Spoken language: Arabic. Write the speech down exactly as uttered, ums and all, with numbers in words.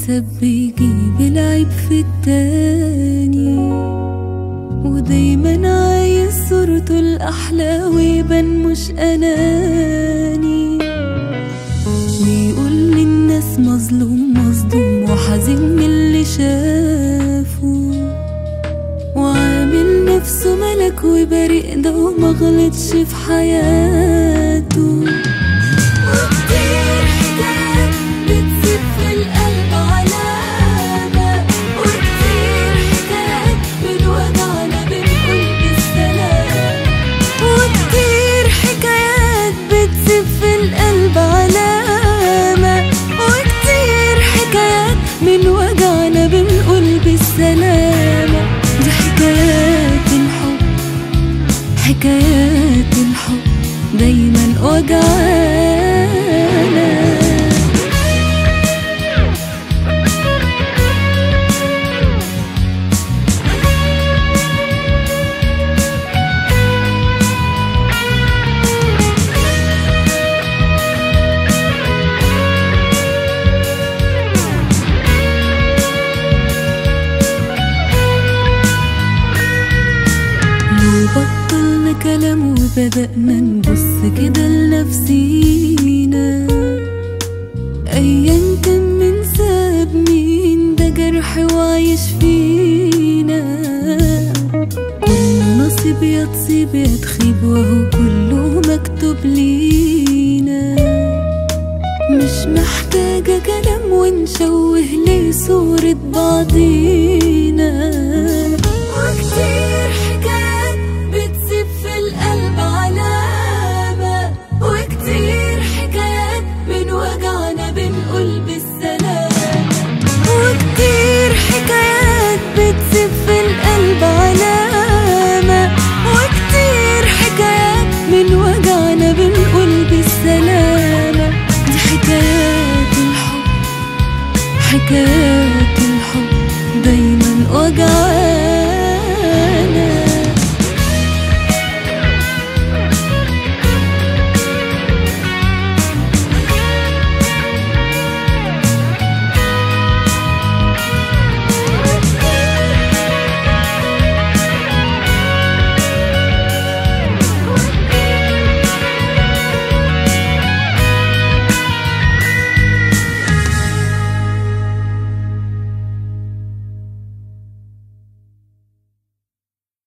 المكسب بيجيب العيب في التاني، ودايما عايز صورته الأحلى ويبان مش أناني، ويقول للناس مظلوم مصدوم وحزين من اللي شافه، وعامل نفسه ملك وبريء ده ومغلطش في حياته. وكتير حكايات بتسيب في القلب علامة، وكتير حكايات بالوجعنا بنقول بالسلام، وكتير حكايات بتسيب في القلب علامة، وكتير حكايات من وجعنا بنقول بالسلامة. دي حكايات الحب، حكايات الحب دايما وجعانا. بطلنا كلام وبدأنا نبص كده لنفسينا، أيا كان من ساب مين ده جرح وعايش فينا، كل نصيب يا تصيب يا تخيب وهو كله مكتوب لينا، مش محتاجة كلام ونشوه ليه صورة بعضينا.